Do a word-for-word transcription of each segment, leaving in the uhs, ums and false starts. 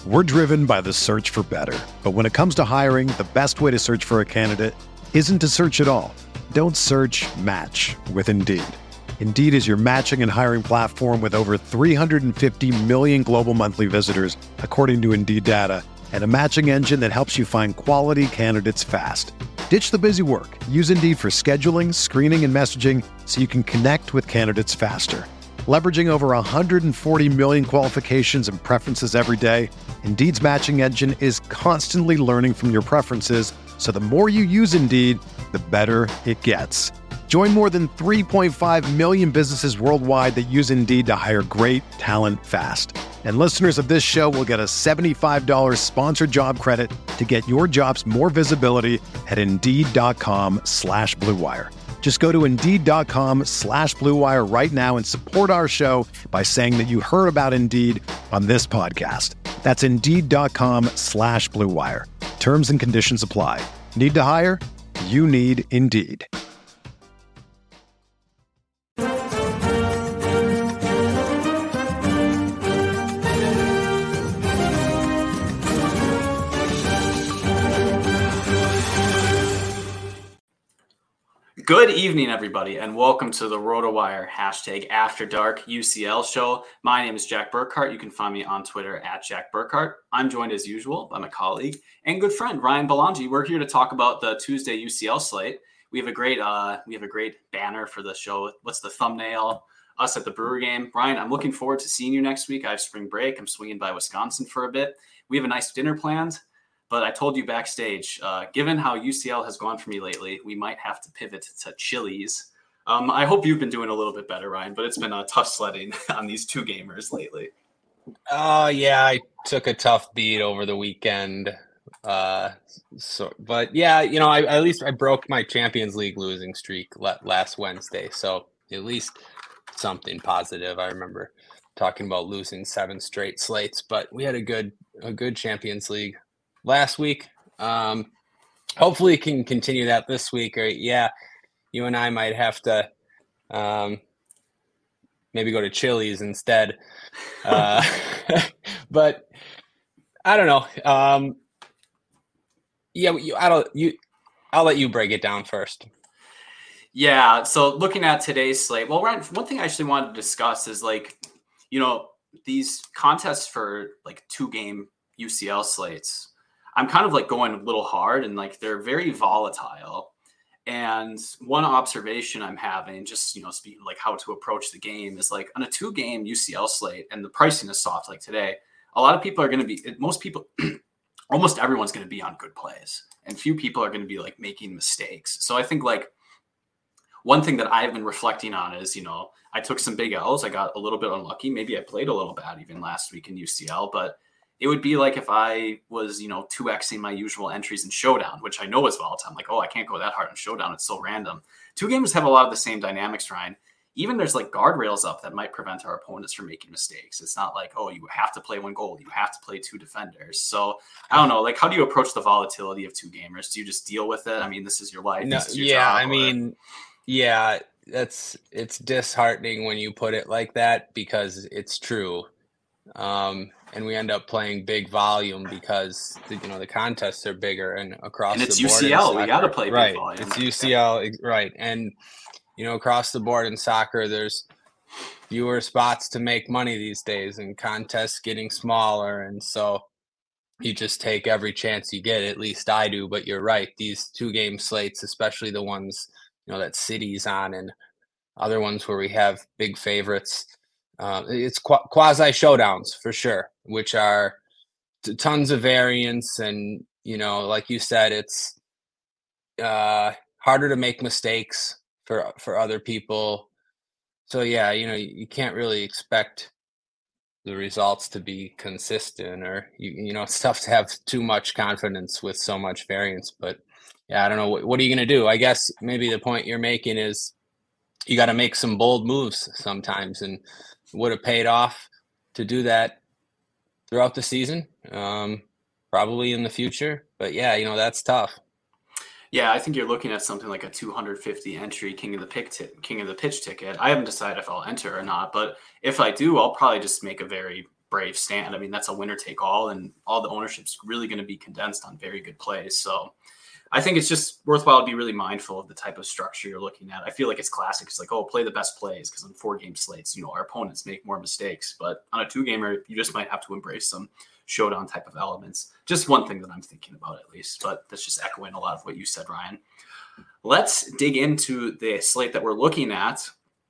We're driven by the search for better. But when it comes to hiring, the best way to search for a candidate isn't to search at all. Don't search, match with Indeed. Indeed is your matching and hiring platform with over three hundred fifty million global monthly visitors, according to Indeed data, and a matching engine that helps you find quality candidates fast. Ditch the busy work. Use Indeed for scheduling, screening, and messaging so you can connect with candidates faster. Leveraging over one hundred forty million qualifications and preferences every day, Indeed's matching engine is constantly learning from your preferences, so the more you use Indeed, the better it gets. Join more than three point five million businesses worldwide that use Indeed to hire great talent fast. And listeners of this show will get a seventy-five dollars sponsored job credit to get your jobs more visibility at Indeed.com slash Blue Wire. Just go to Indeed.com slash Blue Wire right now and support our show by saying that you heard about Indeed on this podcast. That's Indeed.com slash Blue Wire. Terms and conditions apply. Need to hire? You need Indeed. Good evening, everybody, and welcome to the RotoWire hashtag After Dark U C L show. My name is Jack Burkhart. You can find me on Twitter at Jack Burkhart. I'm joined as usual by my colleague and good friend Ryan Belangi. We're here to talk about the Tuesday U C L slate. We have a great, uh, we have a great banner for the show. What's the thumbnail? Us at the Brewer game. Ryan, I'm looking forward to seeing you next week. I have spring break. I'm swinging by Wisconsin for a bit. We have a nice dinner planned. But I told you backstage, uh, given how U C L has gone for me lately, we might have to pivot to Chili's. Um, I hope you've been doing a little bit better, Ryan, but it's been a tough sledding on these two gamers lately. Oh, uh, yeah, I took a tough beat over the weekend. Uh, so, but yeah, you know, I, at least I broke my Champions League losing streak last Wednesday. So at least something positive. I remember talking about losing seven straight slates, but we had a good, a good Champions League last week. Um, hopefully can continue that this week. Or yeah, you and I might have to um, maybe go to Chili's instead. Uh, but I don't know. Um, yeah, you, I don't. You, I'll let you break it down first. Yeah. So looking at today's slate, well, Ryan, one thing I actually wanted to discuss is like, you know, these contests for like two game U C L slates. I'm kind of like going a little hard and like they're very volatile. And one observation I'm having, just, you know, speaking like how to approach the game is like on a two game U C L slate and the pricing is soft like today, a lot of people are going to be, most people, almost everyone's going to be on good plays and few people are going to be like making mistakes. So I think like one thing that I've been reflecting on is, you know, I took some big L's. I got a little bit unlucky. Maybe I played a little bad even last week in U C L, but it would be like if I was, you know, two Xing my usual entries in Showdown, which I know is volatile. I'm like, oh, I can't go that hard in Showdown. It's so random. Two gamers have a lot of the same dynamics, Ryan. Even there's like guardrails up that might prevent our opponents from making mistakes. It's not like, oh, you have to play one goal. You have to play two defenders. So I don't know, like, how do you approach the volatility of two gamers? Do you just deal with it? I mean, this is your life. No, your yeah, job, I or... mean, yeah, that's, it's disheartening when you put it like that because it's true. Um, and we end up playing big volume because the, you know the contests are bigger and across and it's the board. U C L. We got to play big right. volume. It's U C L, right? And you know across the board in soccer, there's fewer spots to make money these days, and contests getting smaller, and so you just take every chance you get. At least I do. But you're right; these two game slates, especially the ones you know that City's on, and other ones where we have big favorites. Uh, it's qu- quasi showdowns for sure, which are t- tons of variance. And, you know, like you said, it's uh, harder to make mistakes for, for other people. So, yeah, you know, you, you can't really expect the results to be consistent or, you, you know, it's tough to have too much confidence with so much variance. But, yeah, I don't know. What, what are you going to do? I guess maybe the point you're making is you got to make some bold moves sometimes, and would have paid off to do that throughout the season, um, probably in the future. But yeah, you know, that's tough. Yeah, I think you're looking at something like a two hundred fifty entry King of the Pick t- King of the Pitch ticket. I haven't decided if I'll enter or not, but if I do, I'll probably just make a very Brave stand. I mean, that's a winner take all, and all the ownership's really going to be condensed on very good plays. So I think it's just worthwhile to be really mindful of the type of structure you're looking at. I feel like it's classic. It's like, oh, play the best plays, because on four game slates, you know, our opponents make more mistakes. But on a two gamer, you just might have to embrace some showdown type of elements. Just one thing that I'm thinking about, at least. But that's just echoing a lot of what you said, Ryan. Let's dig into the slate that we're looking at.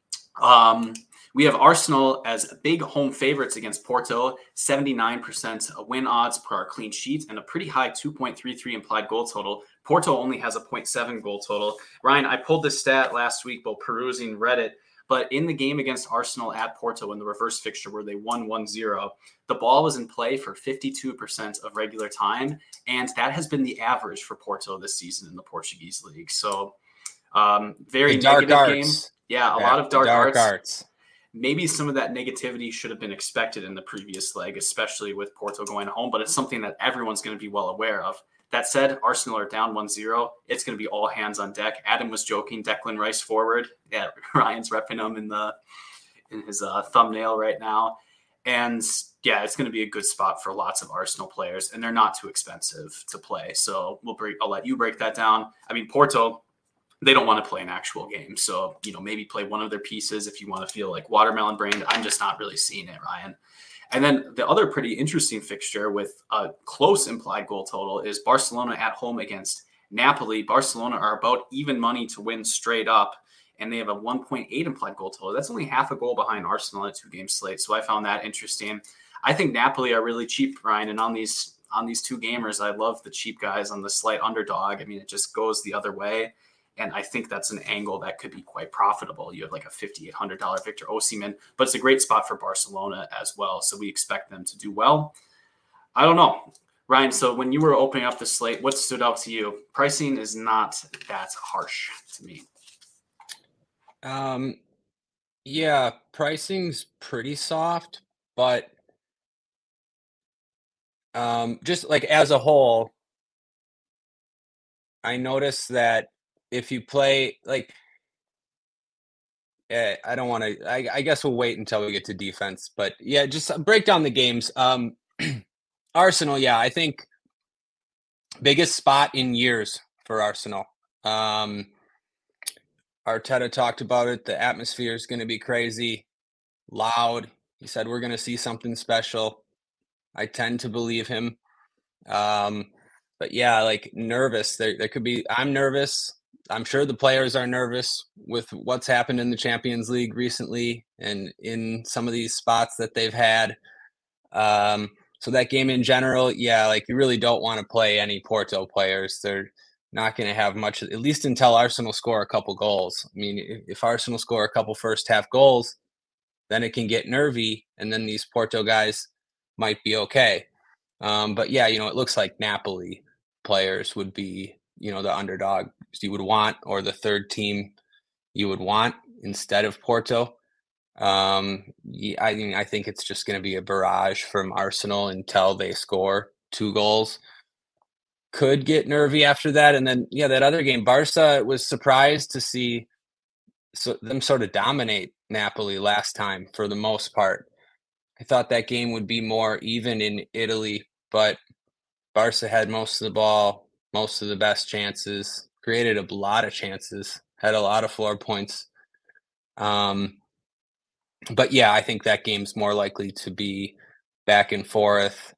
Um, we have Arsenal as big home favorites against Porto, seventy-nine percent win odds per our clean sheet, and a pretty high two point three three implied goal total. Porto only has a zero point seven goal total. Ryan, I pulled this stat last week while perusing Reddit, but in the game against Arsenal at Porto in the reverse fixture where they won one zero, the ball was in play for fifty-two percent of regular time, and that has been the average for Porto this season in the Portuguese league. So um, very dark negative arts. game. Yeah, a yeah, lot of dark, dark arts. arts. Maybe some of that negativity should have been expected in the previous leg, especially with Porto going home, but it's something that everyone's going to be well aware of. That said, Arsenal are down one zero. It's going to be all hands on deck. Adam was joking, Declan Rice forward. Yeah, Ryan's repping him in the in his uh, thumbnail right now. And yeah, it's going to be a good spot for lots of Arsenal players, and they're not too expensive to play. So we'll break. I'll let you break that down. I mean, Porto, they don't want to play an actual game. So, you know, maybe play one of their pieces if you want to feel like watermelon brained. I'm just not really seeing it, Ryan. And then the other pretty interesting fixture with a close implied goal total is Barcelona at home against Napoli. Barcelona are about even money to win straight up, and they have a one point eight implied goal total. That's only half a goal behind Arsenal at a two-game slate. So I found that interesting. I think Napoli are really cheap, Ryan, and on these on these two gamers, I love the cheap guys on the slight underdog. I mean, it just goes the other way. And I think that's an angle that could be quite profitable. You have like a fifty-eight hundred dollars Victor Osimhen, but it's a great spot for Barcelona as well. So we expect them to do well. I don't know, Ryan. So when you were opening up the slate, what stood out to you? Pricing is not that harsh to me. Um, yeah, pricing's pretty soft, but um, just like as a whole, I noticed that if you play like, eh, I don't want to, I, I guess we'll wait until we get to defense, but yeah, just break down the games. Um, Arsenal, yeah, I think biggest spot in years for Arsenal. Um, Arteta talked about it. The atmosphere is going to be crazy, loud. He said, we're going to see something special. I tend to believe him. Um, but yeah, like nervous. There, there could be, I'm nervous. I'm sure the players are nervous with what's happened in the Champions League recently and in some of these spots that they've had. Um, so that game in general, yeah, like you really don't want to play any Porto players. They're not going to have much, at least until Arsenal score a couple goals. I mean, if, if Arsenal score a couple first half goals, then it can get nervy, and then these Porto guys might be okay. Um, but yeah, you know, it looks like Napoli players would be, you know, the underdog you would want, or the third team you would want instead of Porto. Um, yeah, I mean, I think it's just going to be a barrage from Arsenal until they score two goals. Could get nervy after that. And then, yeah, that other game, Barca was surprised to see so them sort of dominate Napoli last time for the most part. I thought that game would be more even in Italy, but Barca had most of the ball, most of the best chances, created a lot of chances, had a lot of floor points. Um, but yeah, I think that game's more likely to be back and forth.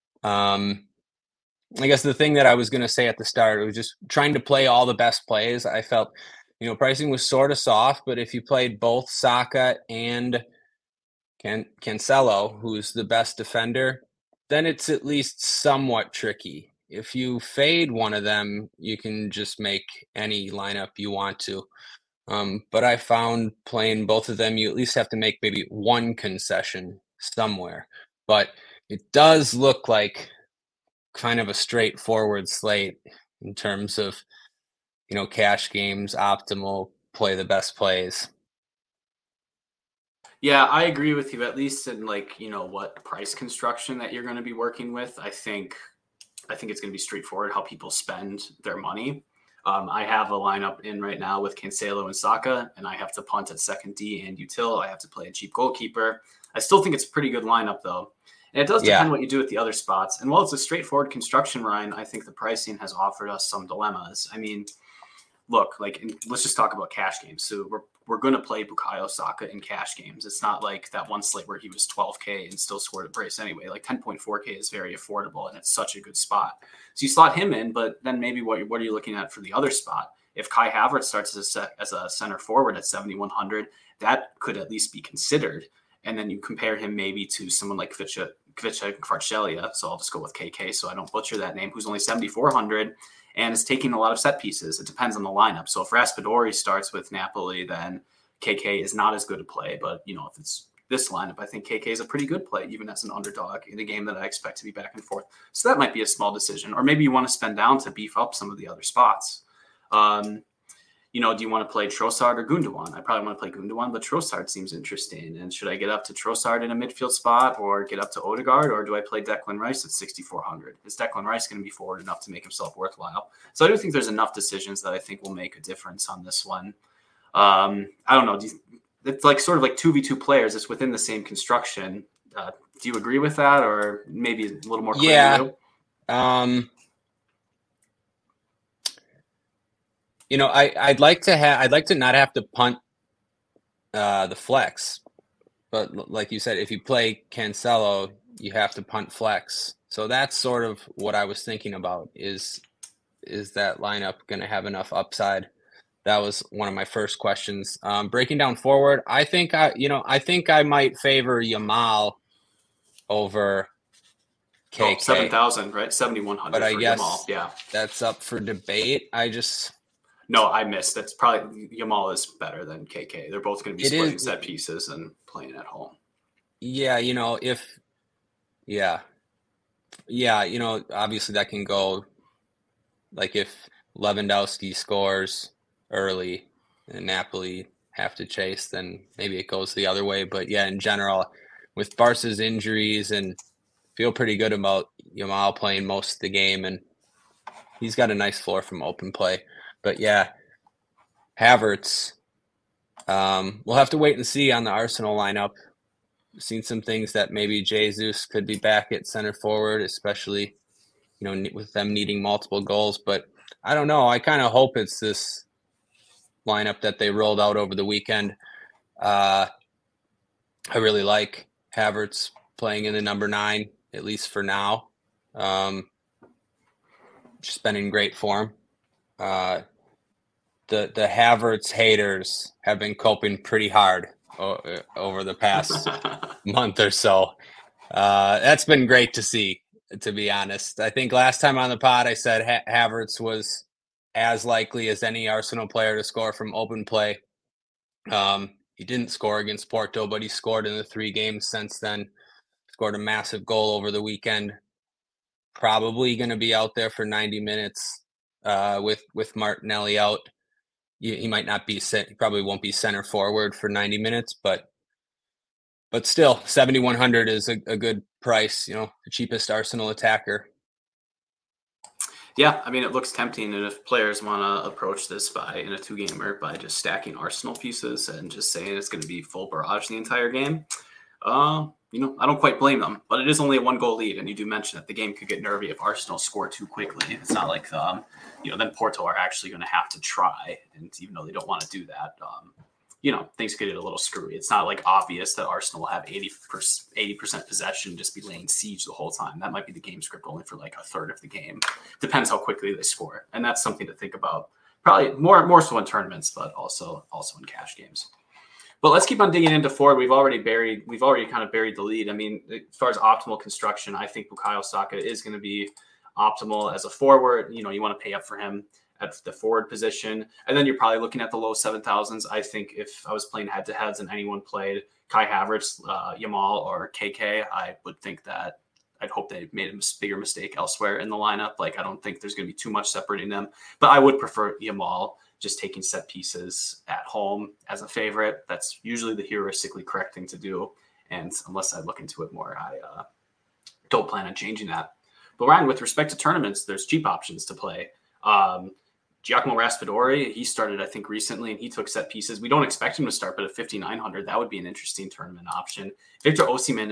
Um, I guess the thing that I was going to say at the start was just trying to play all the best plays. I felt, you know, pricing was sort of soft, but if you played both Saka and Can Cancelo, who's the best defender, then it's at least somewhat tricky. If you fade one of them, you can just make any lineup you want to. Um, but I found playing both of them, you at least have to make maybe one concession somewhere. But it does look like kind of a straightforward slate in terms of, you know, cash games, optimal, play the best plays. Yeah, I agree with you, at least in like, you know, what price construction that you're going to be working with. I think, I think it's going to be straightforward how people spend their money. Um, I have a lineup in right now with Cancelo and Saka, and I have to punt at second D and util. I have to play a cheap goalkeeper. I still think it's a pretty good lineup though. And it does Yeah. depend what you do with the other spots. And while it's a straightforward construction, Ryan, I think the pricing has offered us some dilemmas. I mean, look, like, and let's just talk about cash games. So we're we're going to play Bukayo Saka in cash games. It's not like that one slate where he was twelve K and still scored a brace anyway. Like ten point four K is very affordable, and it's such a good spot. So you slot him in, but then maybe what what are you looking at for the other spot? If Kai Havertz starts as a, set, as a center forward at seventy-one hundred, that could at least be considered. And then you compare him maybe to someone like Kvicha, Kvicha Kvaratskhelia. So I'll just go with K K so I don't butcher that name, who's only seventy-four hundred and is taking a lot of set pieces. It depends on the lineup. So if Raspadori starts with Napoli, then K K is not as good a play. But, you know, if it's this lineup, I think K K is a pretty good play, even as an underdog in a game that I expect to be back and forth. So that might be a small decision. Or maybe you want to spend down to beef up some of the other spots. Um, you know, do you want to play Trossard or Gundogan? I probably want to play Gundogan, but Trossard seems interesting. And should I get up to Trossard in a midfield spot or get up to Odegaard, or do I play Declan Rice at sixty-four hundred? Is Declan Rice going to be forward enough to make himself worthwhile? So I do think there's enough decisions that I think will make a difference on this one. Um, I don't know. Do you, it's like sort of like two v two players. It's within the same construction. Uh, do you agree with that, or maybe a little more clear? Yeah. Um, You know, I, I'd like to have, I'd like to not have to punt uh, the flex, but like you said, if you play Cancelo, you have to punt flex. So that's sort of what I was thinking about. Is is that lineup going to have enough upside? That was one of my first questions. Um, breaking down forward, I think I, you know, I think I might favor Yamal over K K. Oh, seven thousand, right? seventy-one hundred. But I for guess Yamal. Yeah, that's up for debate. I just. No, I missed. That's probably Yamal is better than K K. They're both going to be It splitting is, set pieces and playing at home. Yeah, you know, if yeah. Yeah, you know, obviously that can go like if Lewandowski scores early and Napoli have to chase, then maybe it goes the other way. But yeah, in general, with Barca's injuries, and feel pretty good about Yamal playing most of the game, and he's got a nice floor from open play. But yeah, Havertz, um, we'll have to wait and see on the Arsenal lineup. We've seen some things that maybe Jesus could be back at center forward, especially, you know, with them needing multiple goals. But I don't know. I kind of hope it's this lineup that they rolled out over the weekend. Uh, I really like Havertz playing in the number nine, at least for now. Um, just been in great form. Uh, the the Havertz haters have been coping pretty hard o- over the past month or so. Uh, that's been great to see, to be honest. I think last time on the pod I said ha- Havertz was as likely as any Arsenal player to score from open play. Um, he didn't score against Porto, but he scored in the three games since then. Scored a massive goal over the weekend. Probably going to be out there for ninety minutes uh, with with Martinelli out. He, he might not be set. He probably won't be center forward for ninety minutes, but but still, seventy-one hundred is a, a good price. You know, the cheapest Arsenal attacker. Yeah, I mean, it looks tempting, and if players want to approach this by in a two-gamer by just stacking Arsenal pieces and just saying it's going to be full barrage the entire game, uh, you know, I don't quite blame them. But it is only a one-goal lead, and you do mention that the game could get nervy if Arsenal score too quickly. It's not like, um, you know, then Porto are actually going to have to try, and even though they don't want to do that, um, you know, things could get a little screwy. It's not like obvious that Arsenal will have eighty percent possession and just be laying siege the whole time. That might be the game script only for like a third of the game. Depends how quickly they score. And that's something to think about. Probably more more so in tournaments, but also also in cash games. But let's keep on digging into forward. We've already buried, we've already kind of buried the lead. I mean, as far as optimal construction, I think Bukayo Saka is going to be optimal as a forward. You know, you want to pay up for him at the forward position. And then you're probably looking at the low seven thousands. I think if I was playing head-to-heads and anyone played Kai Havertz, uh, Yamal, or K K, I would think that I'd hope they made a bigger mistake elsewhere in the lineup. Like, I don't think there's going to be too much separating them. But I would prefer Yamal just taking set pieces at home as a favorite. That's usually the heuristically correct thing to do. And unless I look into it more, I uh, don't plan on changing that. But Ryan, with respect to tournaments, there's cheap options to play. Um, Giacomo Raspadori, he started, I think, recently, and he took set pieces. We don't expect him to start, but at fifty-nine hundred, that would be an interesting tournament option. Victor Osimhen is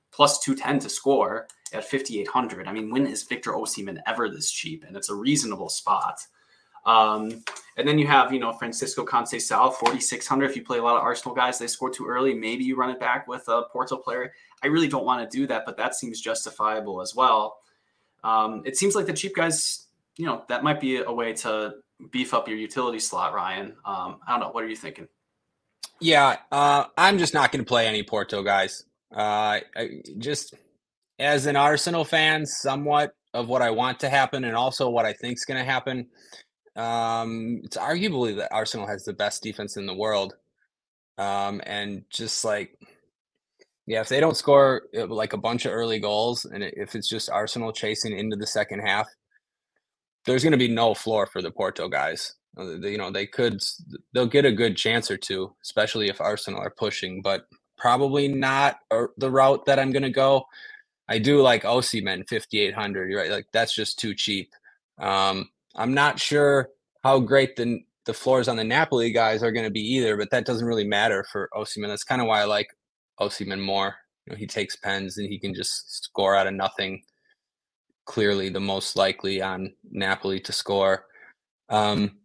plus two ten to score at fifty-eight hundred. I mean, when is Victor Osimhen ever this cheap? And it's a reasonable spot. Um, and then you have, you know, Francisco Conceição, forty-six hundred. If you play a lot of Arsenal guys, they score too early. Maybe you run it back with a Porto player. I really don't want to do that, but that seems justifiable as well. Um, it seems like the cheap guys, you know, that might be a way to beef up your utility slot, Ryan. Um, I don't know. What are you thinking? Yeah, uh, I'm just not going to play any Porto guys. Uh, I, just as an Arsenal fan, somewhat of what I want to happen and also what I think is going to happen. Um, it's arguably that Arsenal has the best defense in the world. Um, and just like, yeah, if they don't score like a bunch of early goals and if it's just Arsenal chasing into the second half, there's going to be no floor for the Porto guys. You know, they could, they'll get a good chance or two, especially if Arsenal are pushing, but probably not the route that I'm going to go. I do like Osimhen, fifty-eight hundred. You're right. Like that's just too cheap. Um, I'm not sure how great the the floors on the Napoli guys are going to be either, but that doesn't really matter for Osimhen. That's kind of why I like Osimhen more. You know, he takes pens and he can just score out of nothing. Clearly the most likely on Napoli to score. Um,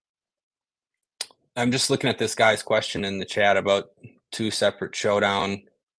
I'm just looking at this guy's question in the chat about two separate showdown.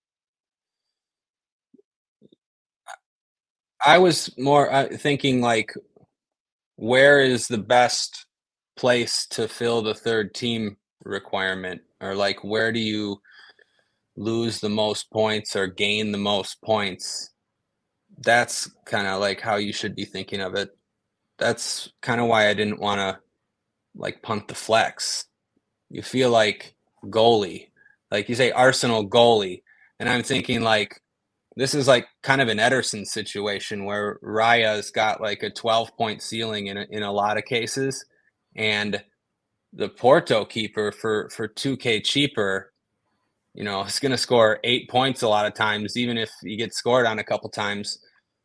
I was more uh, thinking like, where is the best place to fill the third team requirement? Or like, where do you lose the most points or gain the most points? That's kind of like how you should be thinking of it. That's kind of why I didn't want to like punt the flex. You feel like goalie, like you say Arsenal goalie. And I'm thinking like, this is like kind of an Ederson situation where Raya's got like a twelve point ceiling in a, in a lot of cases. And the Porto keeper for, for two K cheaper, you know, is going to score eight points a lot of times, even if you get scored on a couple times.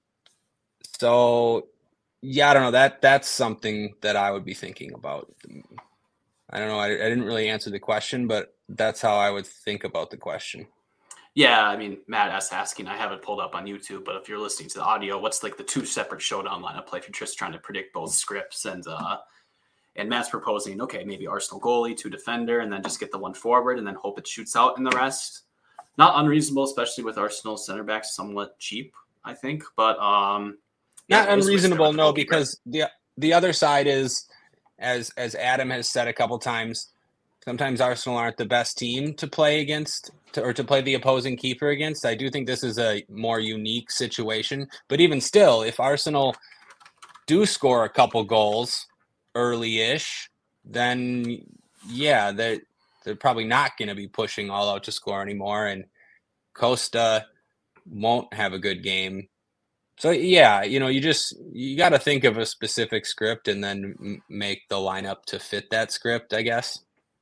So, yeah, I don't know. That that's something that I would be thinking about. I don't know. I, I didn't really answer the question, but that's how I would think about the question. Yeah, I mean, Matt asked asking, I have it pulled up on YouTube, but if you're listening to the audio, what's like the two separate showdown lineup play if you're just trying to predict both scripts? And uh, and Matt's proposing, okay, maybe Arsenal goalie, two defender, and then just get the one forward and then hope it shoots out in the rest. Not unreasonable, especially with Arsenal center backs somewhat cheap, I think. But um, not yeah, unreasonable, no, because the the other side is, as as Adam has said a couple times, sometimes Arsenal aren't the best team to play against to, or to play the opposing keeper against. I do think this is a more unique situation. But even still, if Arsenal do score a couple goals early-ish, then, yeah, they're, they're probably not going to be pushing all out to score anymore. And Costa won't have a good game. So, yeah, you know, you just you got to think of a specific script and then m- make the lineup to fit that script, I guess.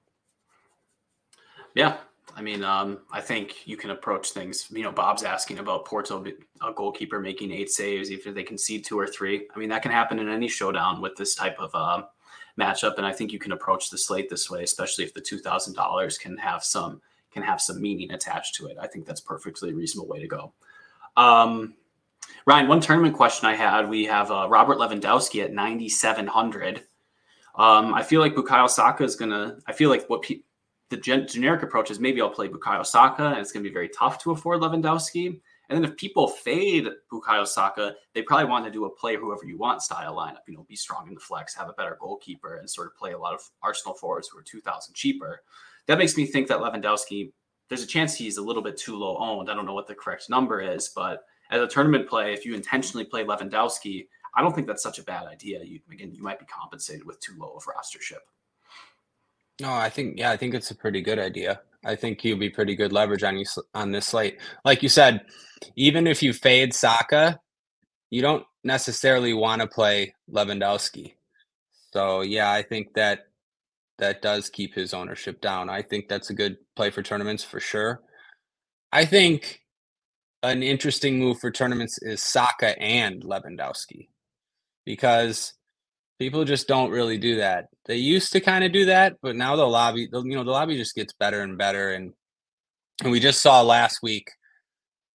Yeah, I mean, um, I think you can approach things. You know, Bob's asking about Porto, a goalkeeper making eight saves, even if they concede two or three. I mean, that can happen in any showdown with this type of uh, matchup, and I think you can approach the slate this way, especially if the two thousand dollars can have some can have some meaning attached to it. I think that's perfectly reasonable way to go. Um, Ryan, one tournament question I had: we have uh, Robert Lewandowski at ninety-seven hundred. Um, I feel like Bukayo Saka is gonna. I feel like what people. The gen- generic approach is maybe I'll play Bukayo Saka, and it's going to be very tough to afford Lewandowski. And then if people fade Bukayo Saka, they probably want to do a play whoever you want style lineup. You know, be strong in the flex, have a better goalkeeper, and sort of play a lot of Arsenal forwards who are two thousand cheaper. That makes me think that Lewandowski, there's a chance he's a little bit too low owned. I don't know what the correct number is, but as a tournament play, if you intentionally play Lewandowski, I don't think that's such a bad idea. You, again, you might be compensated with too low of rostership. No, I think, yeah, I think it's a pretty good idea. I think you'll be pretty good leverage on you on this slate. Like you said, even if you fade Saka, you don't necessarily want to play Lewandowski. So, yeah, I think that that does keep his ownership down. I think that's a good play for tournaments for sure. I think an interesting move for tournaments is Saka and Lewandowski, because people just don't really do that. They used to kind of do that, but now the lobby, the, you know, the lobby just gets better and better. And, and we just saw last week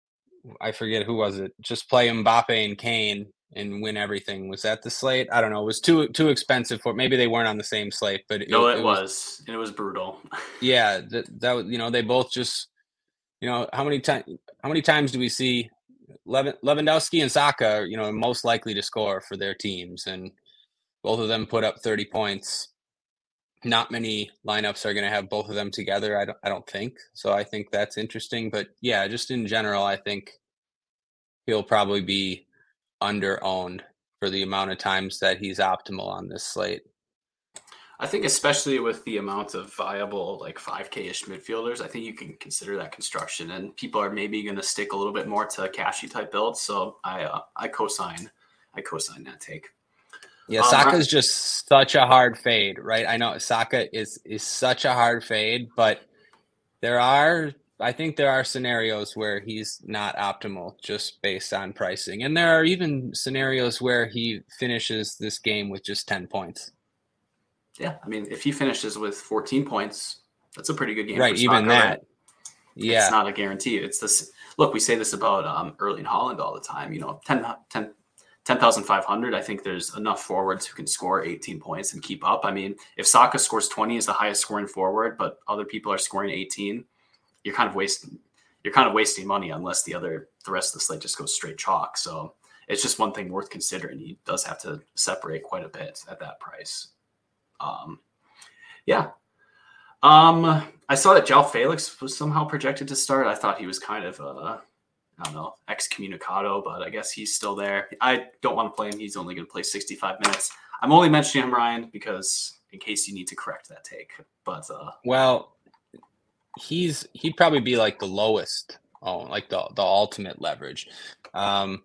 I forget who was it. Just play Mbappe and Kane and win everything. Was that the slate? I don't know. It was too too expensive for. Maybe they weren't on the same slate, but it, No, it it was. was. And it was brutal. Yeah, that that was. You know, they both just. You know, how many times? How many times do we see Lewin, Lewandowski and Saka? You know, most likely to score for their teams, and both of them put up thirty points. Not many lineups are going to have both of them together. I don't. I don't think so. I think that's interesting. But yeah, just in general, I think he'll probably be under-owned for the amount of times that he's optimal on this slate. I think especially with the amount of viable like five K-ish midfielders, I think you can consider that construction, and people are maybe going to stick a little bit more to cashy type builds. So I uh, I co-sign I co-sign that take. Yeah, Um, Saka's just such a hard fade, right? I know Saka is is such a hard fade, but there are I think there are scenarios where he's not optimal just based on pricing, and there are even scenarios where he finishes this game with just ten points. Yeah, I mean, if he finishes with fourteen points, that's a pretty good game. Right, for even Saka, that. Right? Yeah. It's not a guarantee. It's this. Look, we say this about um, Erling Haaland all the time. You know, ten, ten, ten thousand five hundred, I think there's enough forwards who can score eighteen points and keep up. I mean, if Saka scores twenty as the highest scoring forward, but other people are scoring eighteen, you're kind of wasting you're kind of wasting money unless the other the rest of the slate just goes straight chalk. So it's just one thing worth considering. He does have to separate quite a bit at that price. Um, yeah. Um, I saw that João Felix was somehow projected to start. I thought he was kind of, uh, I don't know, excommunicado, but I guess he's still there. I don't want to play him. He's only going to play sixty-five minutes. I'm only mentioning him, Ryan, because in case you need to correct that take. But uh, well, he's he'd probably be like the lowest, oh, like the the ultimate leverage. Um,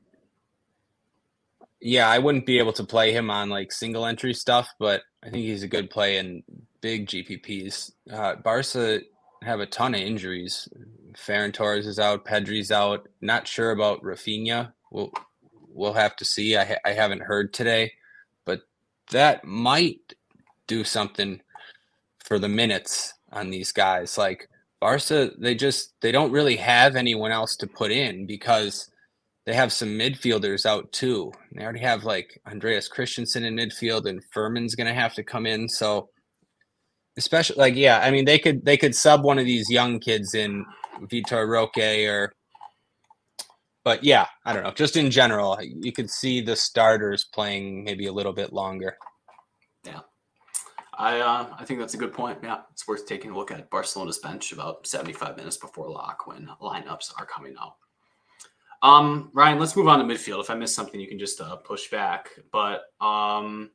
yeah, I wouldn't be able to play him on like single entry stuff, but I think he's a good play in big G P Ps. Uh, Barca have a ton of injuries. Ferran Torres is out, Pedri's out. Not sure about Rafinha. We'll we'll have to see. I ha- I haven't heard today, but that might do something for the minutes on these guys. Like Barca, they just they don't really have anyone else to put in because they have some midfielders out too. They already have like Andreas Christensen in midfield, and Furman's going to have to come in. So, especially like yeah, I mean they could they could sub one of these young kids in, Vitor Roque or. But yeah, I don't know. Just in general, you could see the starters playing maybe a little bit longer. Yeah, I uh, I think that's a good point. Yeah, it's worth taking a look at Barcelona's bench about seventy-five minutes before lock when lineups are coming out. Um, Ryan, let's move on to midfield. If I missed something, you can just uh, push back. But um,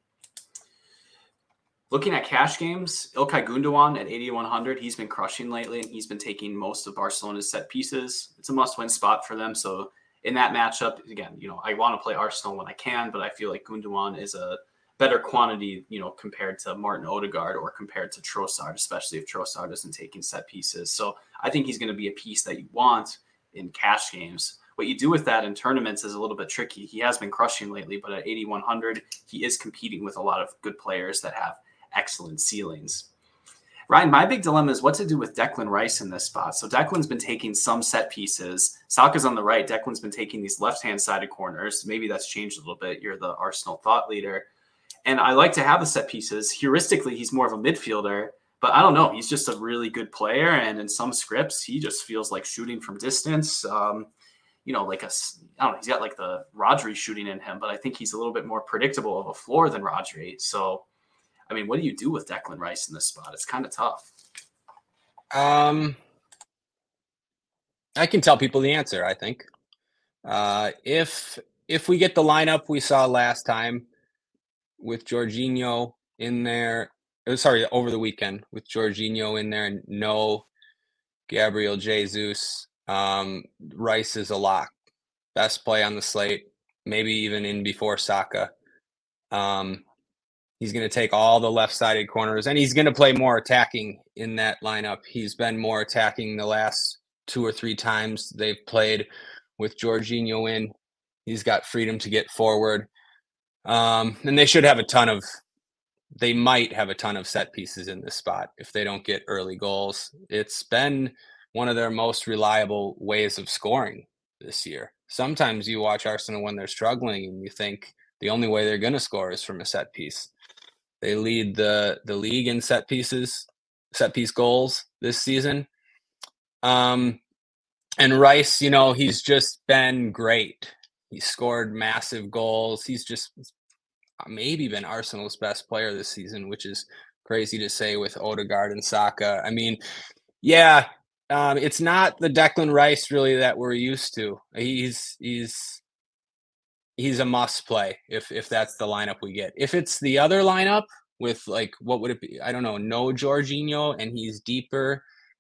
looking at cash games, Ilkay Gundogan at eighty-one hundred, he's been crushing lately, and he's been taking most of Barcelona's set pieces. It's a must-win spot for them. So in that matchup, again, you know, I want to play Arsenal when I can, but I feel like Gundogan is a better quantity, you know, compared to Martin Odegaard or compared to Trossard, especially if Trossard isn't taking set pieces. So I think he's going to be a piece that you want in cash games. What you do with that in tournaments is a little bit tricky. He has been crushing lately, but at eighty-one hundred, he is competing with a lot of good players that have excellent ceilings. Ryan, my big dilemma is what to do with Declan Rice in this spot. So Declan's been taking some set pieces. Saka's on the right. Declan's been taking these left-hand sided corners. Maybe that's changed a little bit. You're the Arsenal thought leader. And I like to have the set pieces. Heuristically, he's more of a midfielder, but I don't know. He's just a really good player. And in some scripts, he just feels like shooting from distance. Um, you know, like a, I don't know, he's got like the Rodri shooting in him, but I think he's a little bit more predictable of a floor than Rodri. So, I mean, what do you do with Declan Rice in this spot? It's kind of tough. Um, I can tell people the answer, I think. Uh, if if we get the lineup we saw last time with Jorginho in there, sorry, over the weekend with Jorginho in there and no Gabriel Jesus, um, Rice is a lock. Best play on the slate, maybe even in before Saka. Um, he's going to take all the left-sided corners, and he's going to play more attacking in that lineup. He's been more attacking the last two or three times they've played with Jorginho in. He's got freedom to get forward. Um, and they should have a ton of – they might have a ton of set pieces in this spot if they don't get early goals. It's been one of their most reliable ways of scoring this year. Sometimes you watch Arsenal when they're struggling and you think the only way they're going to score is from a set piece. They lead the the league in set pieces, set piece goals this season. Um, and Rice, you know, he's just been great. He scored massive goals. He's just maybe been Arsenal's best player this season, which is crazy to say with Odegaard and Saka. I mean, yeah, um, it's not the Declan Rice really that we're used to. He's he's he's a must play if if that's the lineup we get. If it's the other lineup with like what would it be? I don't know, no Jorginho and he's deeper.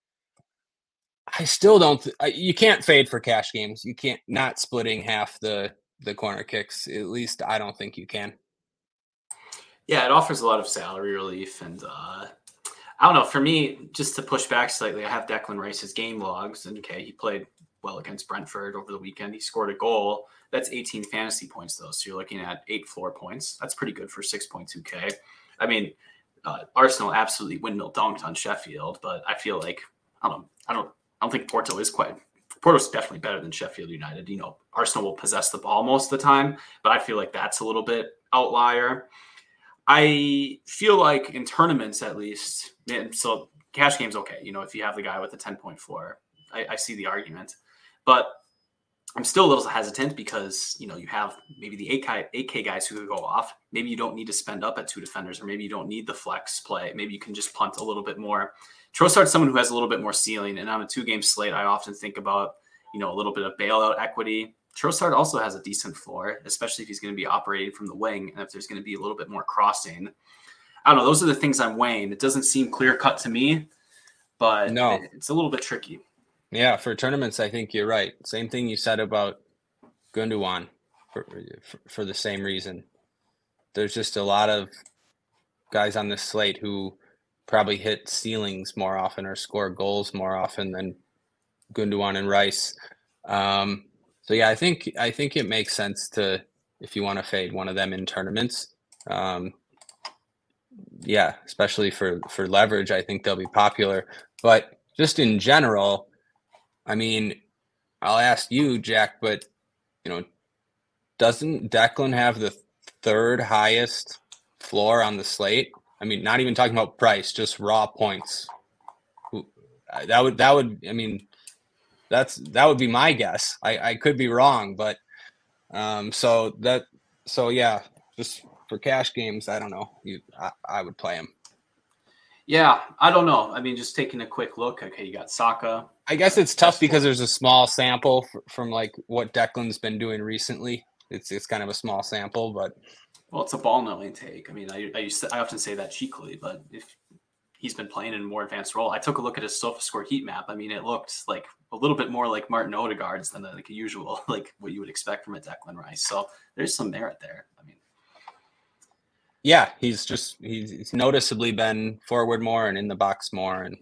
I still don't. Th- you can't fade for cash games. You can't not splitting half the the corner kicks. At least I don't think you can. Yeah, it offers a lot of salary relief, and uh, I don't know. For me, just to push back slightly, I have Declan Rice's game logs, and okay, he played well against Brentford over the weekend. He scored a goal. That's eighteen fantasy points, though. So you're looking at eight floor points. That's pretty good for six point two K. I mean, uh, Arsenal absolutely windmill dunked on Sheffield, but I feel like I don't, I don't, I don't think Porto is quite. Porto's definitely better than Sheffield United. You know, Arsenal will possess the ball most of the time, but I feel like that's a little bit outlier. I feel like in tournaments, at least, and so cash game's okay. You know, if you have the guy with a ten point four, I, I see the argument. But I'm still a little hesitant because, you know, you have maybe the eight K guys who could go off. Maybe you don't need to spend up at two defenders, or maybe you don't need the flex play. Maybe you can just punt a little bit more. Trossard's someone who has a little bit more ceiling. And on a two-game slate, I often think about, you know, a little bit of bailout equity. Trossard also has a decent floor, especially if he's going to be operating from the wing and if there's going to be a little bit more crossing. I don't know. Those are the things I'm weighing. It doesn't seem clear-cut to me, but no. It's a little bit tricky. Yeah, for tournaments, I think you're right. Same thing you said about Gundogan for, for, for the same reason. There's just a lot of guys on this slate who probably hit ceilings more often or score goals more often than Gundogan and Rice. Um, so yeah, I think I think it makes sense to, if you want to fade one of them in tournaments. Um, yeah, especially for, for leverage, I think they'll be popular. But just in general, I mean, I'll ask you, Jack, but you know, doesn't Declan have the third highest floor on the slate? I mean, not even talking about price, just raw points. That would that would I mean, that's that would be my guess. I, I could be wrong, but um, so that so yeah, just for cash games, I don't know. You, I, I would play him. Yeah, I don't know. I mean, just taking a quick look. Okay, you got Saka. I guess it's tough because there's a small sample f- from like what Declan's been doing recently. It's it's kind of a small sample, but well, it's a ball no intake. I mean, I I, used to, I often say that cheekily, but if he's been playing in a more advanced role, I took a look at his SofaScore heat map. I mean, it looked like a little bit more like Martin Odegaard's than like a usual, like what you would expect from a Declan Rice. So there's some merit there. I mean, yeah, he's just he's, he's noticeably been forward more and in the box more, and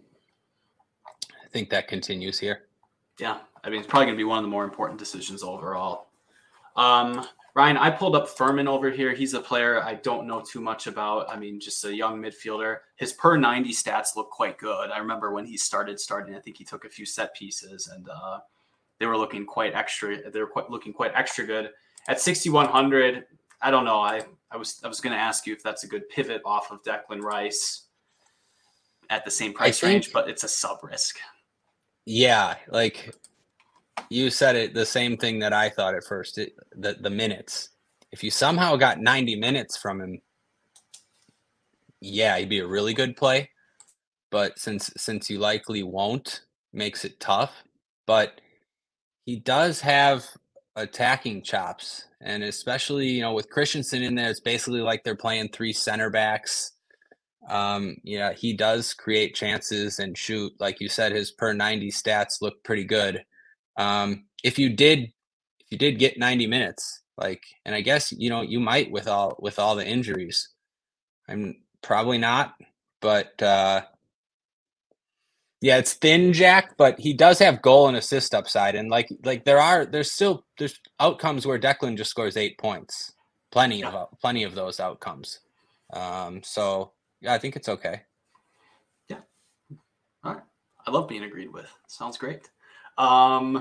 I think that continues here. Yeah, I mean, it's probably going to be one of the more important decisions overall. Um, Ryan, I pulled up Furman over here. He's a player I don't know too much about. I mean, just a young midfielder. His per ninety stats look quite good. I remember when he started starting, I think he took a few set pieces and uh, they were looking quite extra. They were quite looking quite extra good. At sixty-one hundred, I don't know. I, I was I was going to ask you if that's a good pivot off of Declan Rice at the same price think, range, but it's a sub risk. Yeah, like you said it, the same thing that I thought at first, it, the, the minutes. If you somehow got ninety minutes from him, yeah, he'd be a really good play. But since since you likely won't, makes it tough. But he does have attacking chops. And especially, you know, with Christensen in there, it's basically like they're playing three center backs. Um, yeah, he does create chances and shoot. Like you said, his per ninety stats look pretty good. Um, if you did, if you did get ninety minutes, like, and I guess, you know, you might with all, with all the injuries. I'm probably not, but, uh, yeah, it's thin, Jack, but he does have goal and assist upside. And like, like there are, there's still, there's outcomes where Declan just scores eight points. Plenty yeah. of, plenty of those outcomes. Um, so yeah, I think it's okay. Yeah. All right. I love being agreed with. Sounds great. Um,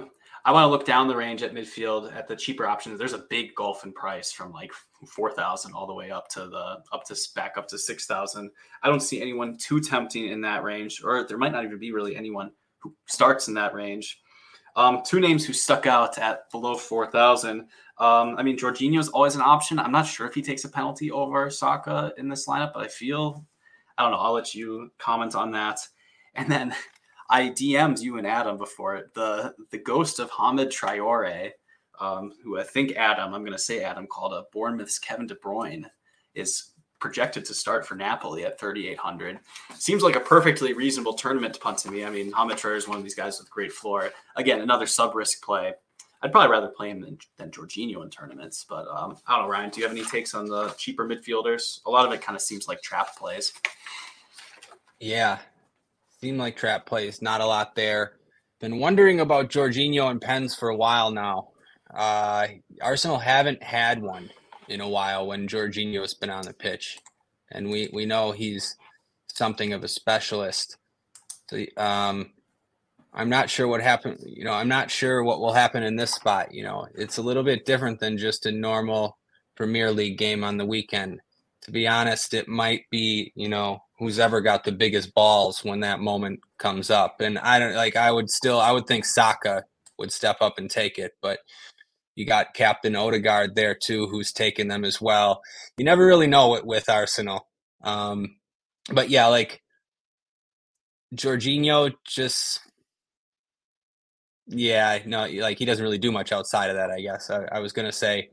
I want to look down the range at midfield at the cheaper options. There's a big gulf in price from like four thousand all the way up to the up to back up to six thousand. I don't see anyone too tempting in that range, or there might not even be really anyone who starts in that range. Um, two names who stuck out at below four thousand. Um, I mean, Jorginho is always an option. I'm not sure if he takes a penalty over Saka in this lineup, but I feel, I don't know. I'll let you comment on that. And then I D M'd you and Adam before the the ghost of Hamid Traore, um, who I think Adam, I'm going to say Adam called a Bournemouth's Kevin De Bruyne, is projected to start for Napoli at thirty-eight hundred. Seems like a perfectly reasonable tournament to punt to me. I mean, Hamid Traore is one of these guys with great floor. Again, another sub-risk play. I'd probably rather play him than, than Jorginho in tournaments. But um, I don't know, Ryan, do you have any takes on the cheaper midfielders? A lot of it kind of seems like trap plays. Yeah, seem like trap plays. Not a lot there. Been wondering about Jorginho and Pens for a while now. Uh, Arsenal haven't had one in a while when Jorginho's been on the pitch, and we we know he's something of a specialist. So, um, I'm not sure what happened. You know, I'm not sure what will happen in this spot. You know, it's a little bit different than just a normal Premier League game on the weekend. To be honest, it might be, you know, who's ever got the biggest balls when that moment comes up. And I don't like, I would still, I would think Saka would step up and take it, but you got Captain Odegaard there too, who's taken them as well. You never really know it with Arsenal. Um, but yeah, like Jorginho just, yeah, no, like he doesn't really do much outside of that, I guess. I, I was going to say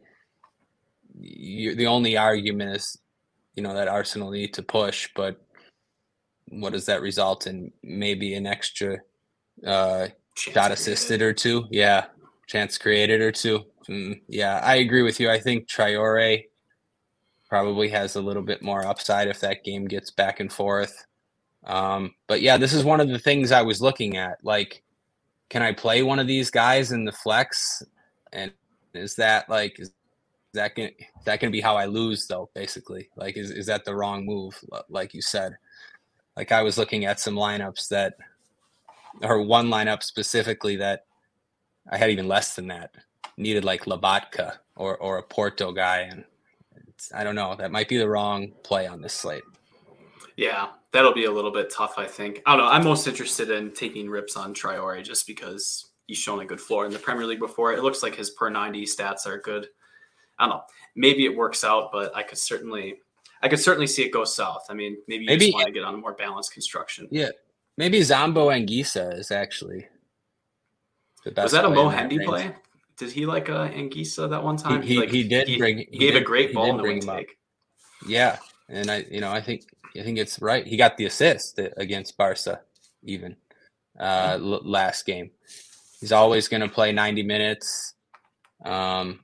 you, the only argument is, you know, that Arsenal need to push, but what does that result in? Maybe an extra uh, shot assisted or two. Yeah. Chance created or two. Mm, yeah, I agree with you. I think Traore probably has a little bit more upside if that game gets back and forth. Um, but yeah, this is one of the things I was looking at. Like, can I play one of these guys in the flex? And is that like, is that gonna, is that gonna be how I lose though? Basically, like, is is that the wrong move? Like you said, like I was looking at some lineups that, or one lineup specifically that I had even less than that. Needed like Lobotka or or a Porto guy, and it's, I don't know. That might be the wrong play on this slate. Yeah, that'll be a little bit tough, I think. I don't know. I'm most interested in taking rips on Traore just because he's shown a good floor in the Premier League before. It looks like his per ninety stats are good. I don't know. Maybe it works out, but I could certainly, I could certainly see it go south. I mean, maybe you maybe, just want to get on a more balanced construction. Yeah, maybe Zambo Anguissa is actually the best. Was that a Mo Hendy play? Did he like a Anguissa that one time? He, he, like, he did he, bring. He, he gave did, a great ball in the wing take. Yeah, and I, you know, I think I think it's right. He got the assist against Barca, even uh, mm-hmm. l- last game. He's always going to play ninety minutes. Um,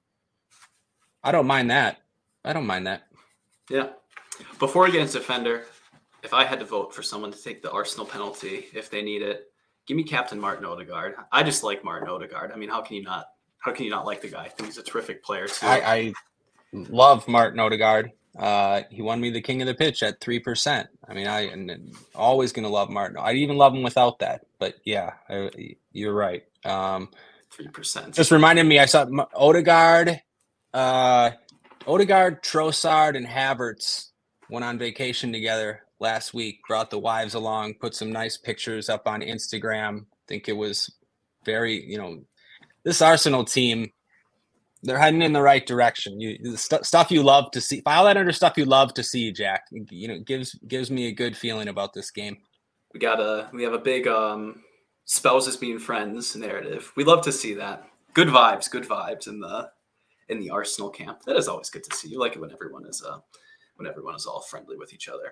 I don't mind that. I don't mind that. Yeah. Before we get into defender, if I had to vote for someone to take the Arsenal penalty if they need it, give me Captain Martin Odegaard. I just like Martin Odegaard. I mean, how can you not? How can you not like the guy? I think he's a terrific player too. I, I love Martin Odegaard. Uh, he won me the king of the pitch at three percent. I mean, I am always going to love Martin. I'd even love him without that. But yeah, I, you're right. Um, three percent. Just reminded me, I saw Odegaard, uh, Odegaard, Trossard, and Havertz went on vacation together last week, brought the wives along, put some nice pictures up on Instagram. I think it was very, you know, this Arsenal team, they're heading in the right direction. You the st- stuff you love to see. File that under stuff you love to see, Jack. You know, gives gives me a good feeling about this game. We got a we have a big um, spouses being friends narrative. We love to see that. Good vibes, good vibes in the in the Arsenal camp. That is always good to see. You like it when everyone is uh when everyone is all friendly with each other.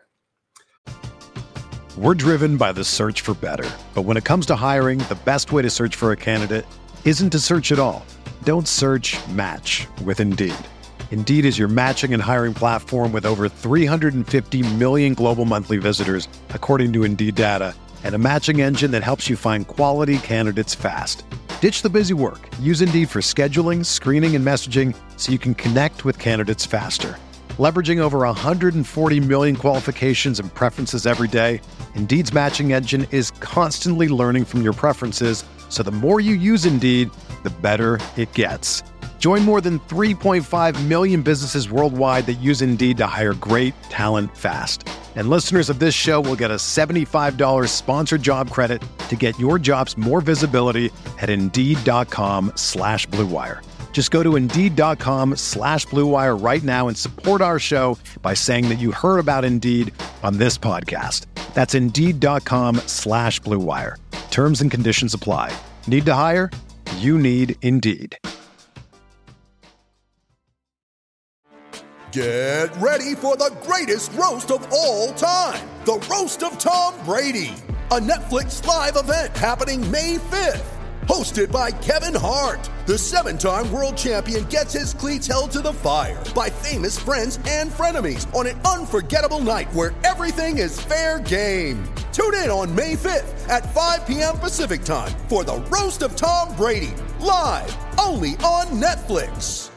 We're driven by the search for better, but when it comes to hiring, the best way to search for a candidate isn't to search at all. Don't search, match with Indeed. Indeed is your matching and hiring platform with over three hundred fifty million global monthly visitors, according to Indeed data, and a matching engine that helps you find quality candidates fast. Ditch the busy work. Use Indeed for scheduling, screening, and messaging so you can connect with candidates faster. Leveraging over one hundred forty million qualifications and preferences every day, Indeed's matching engine is constantly learning from your preferences So the more you use Indeed, the better it gets. Join more than three point five million businesses worldwide that use Indeed to hire great talent fast. And listeners of this show will get a seventy-five dollars sponsored job credit to get your jobs more visibility at Indeed.com slash Blue Wire. Just go to Indeed.com slash Blue Wire right now and support our show by saying that you heard about Indeed on this podcast. That's Indeed.com slash Blue Wire. Terms and conditions apply. Need to hire? You need Indeed. Get ready for the greatest roast of all time. The Roast of Tom Brady. A Netflix live event happening May fifth. Hosted by Kevin Hart. The seven-time world champion gets his cleats held to the fire by famous friends and frenemies on an unforgettable night where everything is fair game. Tune in on May fifth at five p.m. Pacific time for the Roast of Tom Brady. Live only on Netflix.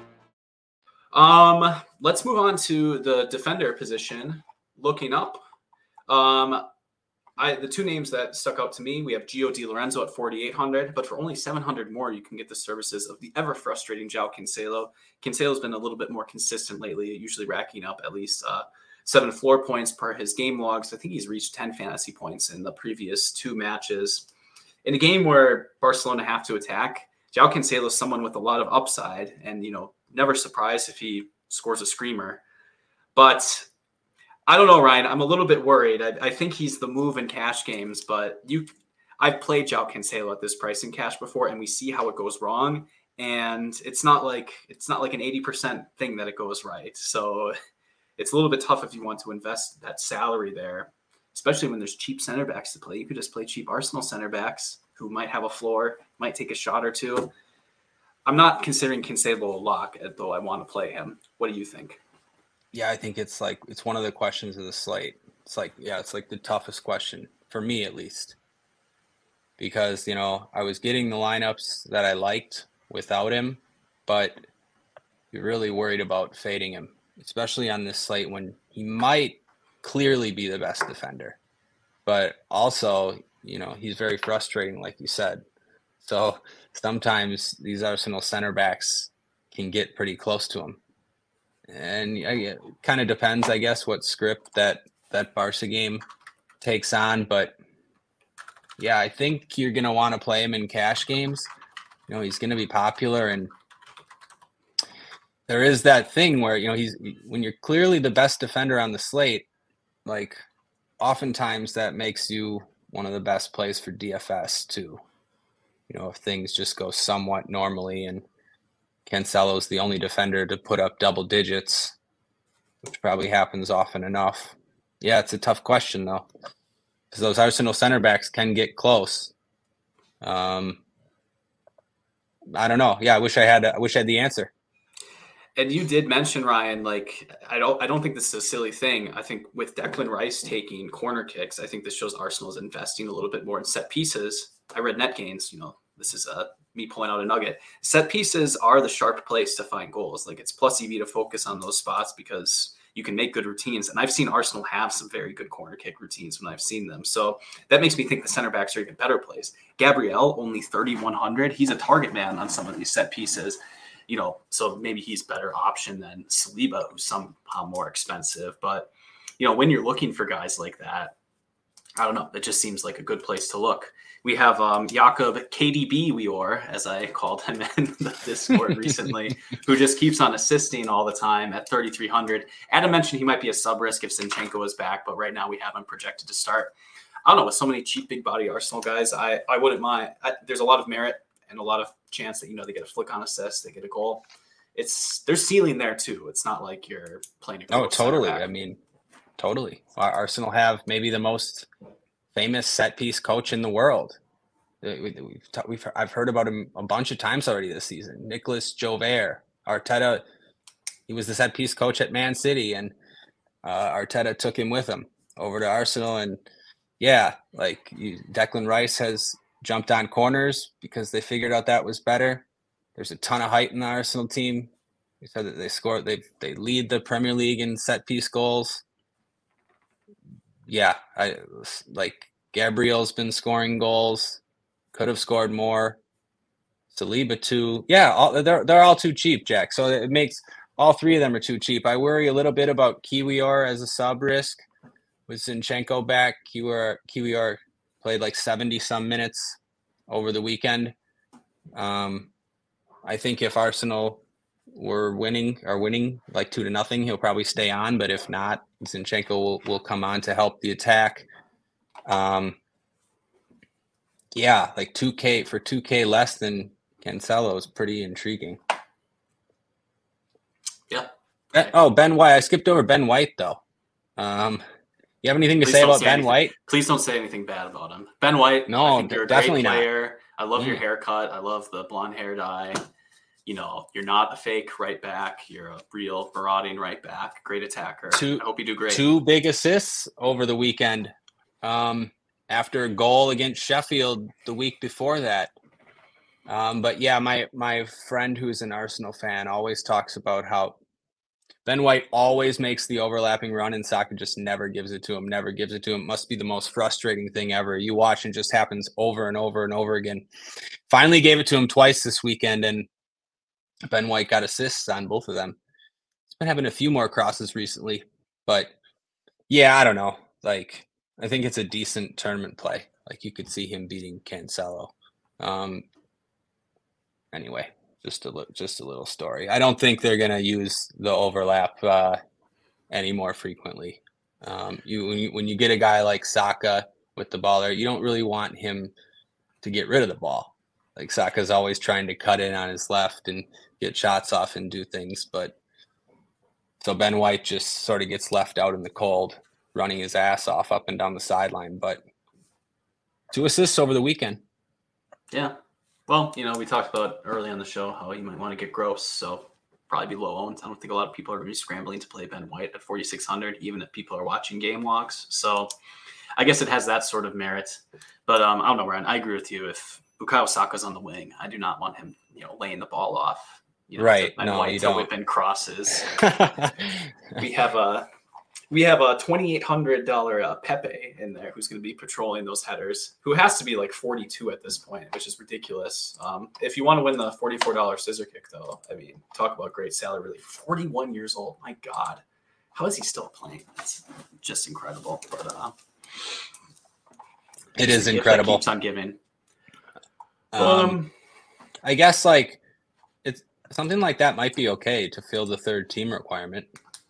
Um, let's move on to the defender position. Looking up, um, I the two names that stuck out to me, we have Gio DiLorenzo at forty-eight hundred, but for only seven hundred more, you can get the services of the ever frustrating João Cancelo. Cancelo's been a little bit more consistent lately, usually racking up at least uh, seven floor points per his game logs. I think he's reached ten fantasy points in the previous two matches. In a game where Barcelona have to attack, João Cancelo is someone with a lot of upside, and you know, never surprised if he scores a screamer. But I don't know, Ryan. I'm a little bit worried. I, I think he's the move in cash games, but you, I've played João Cancelo at this price in cash before, and we see how it goes wrong. And it's not like it's not like an eighty percent thing that it goes right. So it's a little bit tough if you want to invest that salary there, especially when there's cheap center backs to play. You could just play cheap Arsenal center backs who might have a floor, might take a shot or two. I'm not considering Cancelo a lock, though I want to play him. What do you think? Yeah, I think it's like it's one of the questions of the slate. It's like, yeah, it's like the toughest question for me, at least, because, you know, I was getting the lineups that I liked without him, but you're really worried about fading him, especially on this slate when he might clearly be the best defender, but also, you know, he's very frustrating, like you said. So sometimes these Arsenal center backs can get pretty close to him. And it kind of depends, I guess, what script that, that Barca game takes on. But, yeah, I think you're going to want to play him in cash games. You know, he's going to be popular. And there is that thing where, you know, he's when you're clearly the best defender on the slate, like oftentimes that makes you one of the best plays for D F S too. You know, if things just go somewhat normally and Cancelo's the only defender to put up double digits, which probably happens often enough. Yeah, it's a tough question, though, because those Arsenal center backs can get close. Um, I don't know. Yeah, I wish I had. I wish I had the answer. And you did mention, Ryan, like I don't. I don't think this is a silly thing. I think with Declan Rice taking corner kicks, I think this shows Arsenal's investing a little bit more in set pieces. I read net gains. You know, this is a. me pulling out a nugget. Set pieces are the sharp place to find goals. Like it's plus E V to focus on those spots because you can make good routines. And I've seen Arsenal have some very good corner kick routines when I've seen them. So that makes me think the center backs are even better plays. Gabriel, only thirty-one hundred. He's a target man on some of these set pieces, you know, so maybe he's better option than Saliba, who's somehow more expensive. But, you know, when you're looking for guys like that, I don't know. It just seems like a good place to look. We have um, Jakob K D B Weor, as I called him in the Discord recently, who just keeps on assisting all the time at thirty-three hundred. Adam mentioned he might be a sub risk if Zinchenko is back, but right now we have him projected to start. I don't know, with so many cheap big body Arsenal guys, I, I wouldn't mind. I, there's a lot of merit and a lot of chance that, you know, they get a flick on assist, they get a goal. It's there's ceiling there too. It's not like you're playing a Oh, totally. I mean, totally. Arsenal have maybe the most famous set piece coach in the world. We've, we've I've heard about him a bunch of times already this season. Nicolas Jover, Arteta. He was the set piece coach at Man City, and uh, Arteta took him with him over to Arsenal. And yeah, like you, Declan Rice has jumped on corners because they figured out that was better. There's a ton of height in the Arsenal team. They said that they score. They they lead the Premier League in set piece goals. Yeah, I like Gabriel's been scoring goals. could have scored more. Saliba two. Yeah, all, they're they're all too cheap, Jack. So it makes all three of them are too cheap. I worry a little bit about Kiwior as a sub risk with Zinchenko back. Kiwior Kiwior played like seventy some minutes over the weekend. Um, I think if Arsenal were winning or winning like two to nothing, he'll probably stay on. But if not, Zinchenko will, will come on to help the attack. Um, yeah, like two K for two K less than Cancelo is pretty intriguing. Yeah. Ben, oh, Ben White. I skipped over Ben White though. Um, you have anything to Please say don't about say Ben anything. White? Please don't say anything bad about him. Ben White, No, I think you're a definitely great not. player. I love Mm. your haircut. I love the blonde hair dye. You know, you're not a fake right back. You're a real marauding right back. Great attacker. Two- I hope you do great. Two big assists over the weekend. Um, after a goal against Sheffield the week before that. Um, but yeah, my my friend who's an Arsenal fan always talks about how Ben White always makes the overlapping run and Saka just never gives it to him, never gives it to him. Must be the most frustrating thing ever. You watch and it just happens over and over and over again. Finally gave it to him twice this weekend, and Ben White got assists on both of them. He's been having a few more crosses recently, but yeah, I don't know. Like, I think it's a decent tournament play. Like, you could see him beating Cancelo. Um, anyway, just a li- just a little story. I don't think they're gonna use the overlap uh, any more frequently. Um, you when you when you get a guy like Saka with the ball there, you don't really want him to get rid of the ball. Like, Saka's always trying to cut in on his left and get shots off and do things, but so Ben White just sort of gets left out in the cold, running his ass off up and down the sideline. But two assists over the weekend. Yeah. Well, you know, we talked about early on the show how you might want to get gross, so probably be low owned. I don't think a lot of people are going to be scrambling to play Ben White at forty-six hundred, even if people are watching game logs. So I guess it has that sort of merit. But um, I don't know, Ryan. I agree with you. If Bukayo Saka's on the wing, I do not want him, you know, laying the ball off. You know, Right. Ben No, White you to don't. whip in crosses. we have a we have a twenty-eight hundred dollars uh, Pepe in there who's going to be patrolling those headers, who has to be like forty-two at this point, which is ridiculous. Um, if you want to win the forty-four dollars scissor kick, though, I mean, talk about great salary relief. forty-one years old. My God. How is he still playing? That's just incredible. But uh, It it's is a gift incredible. that keeps on giving. Um, Um, I guess like it's something like that might be okay to fill the third team requirement.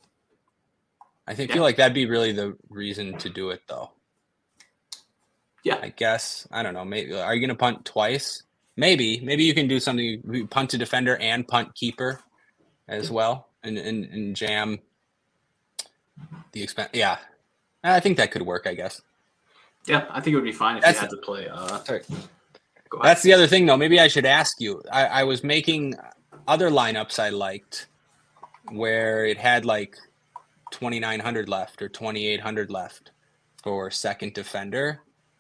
I think Yeah. feel like that'd be really the reason to do it, though. Yeah. I guess I don't know. Maybe are you going to punt twice? Maybe. Maybe you can do something. You punt to defender and punt keeper as well, and and, and jam the expense. Yeah, I think that could work. I guess. yeah, I think it would be fine if That's- you had to play. Uh, Sorry. go ahead. That's the other thing, though. Maybe I should ask you. I, I was making other lineups I liked where it had like twenty-nine hundred left or twenty-eight hundred left for second defender.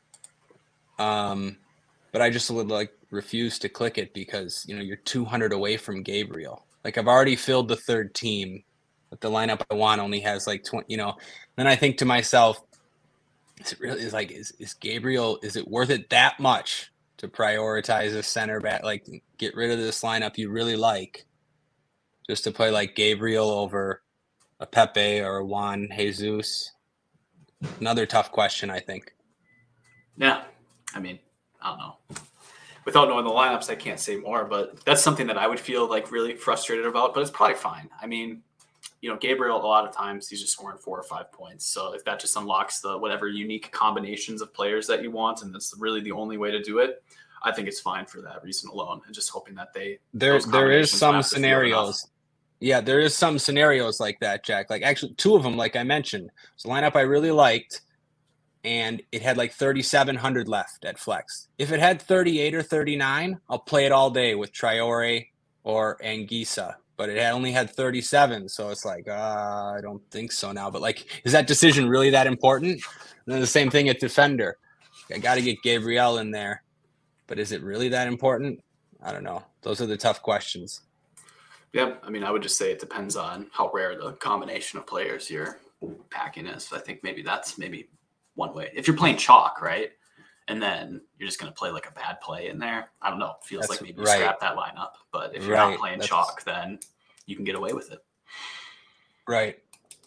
Um, but I just would like refuse to click it because, you know, you're two hundred away from Gabriel. Like, I've already filled the third team, but the lineup I want only has like twenty, you know. Then I think to myself, is it really is like, is, is Gabriel, is it worth it that much to prioritize a center back, like get rid of this lineup you really like just to play like Gabriel over a Pepe or a Juan Jesus? Another tough question, I think. Yeah, I mean, I don't know. Without knowing the lineups, I can't say more, but that's something that I would feel like really frustrated about, but it's probably fine. I mean, you know, Gabriel, a lot of times he's just scoring four or five points. So if that just unlocks the whatever unique combinations of players that you want, and that's really the only way to do it, I think it's fine for that reason alone. And just hoping that they There, those there is combinations some last the field scenarios. enough. Yeah, there is some scenarios like that, Jack. Like actually two of them, like I mentioned, it's a lineup I really liked, and it had like thirty-seven hundred left at flex. If it had thirty-eight or thirty-nine, I'll play it all day with Traore or Anguissa. But it had only had thirty-seven, so it's like, uh, I don't think so now. But like, is that decision really that important? And then the same thing at defender. I got to get Gabriel in there, but is it really that important? I don't know. Those are the tough questions. Yeah, I mean, I would just say it depends on how rare the combination of players you're packing is. I think maybe that's maybe one way. If you're playing chalk, right? and then you're just going to play like a bad play in there. I don't know. It feels That's like maybe you right. scrap that lineup, but if you're Right. not playing That's- chalk, then you can get away with it. Right.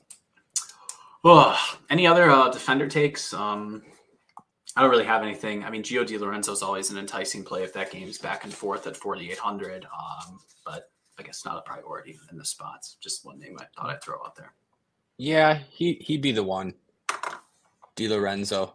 Oh, any other uh, defender takes? Um, I don't really have anything. I mean, Gio Di Lorenzo is always an enticing play if that game's back and forth at forty-eight hundred, um, but I guess not a priority in the spots. Just one name I thought I'd throw out there. Yeah, he, he'd be the one. Di Lorenzo.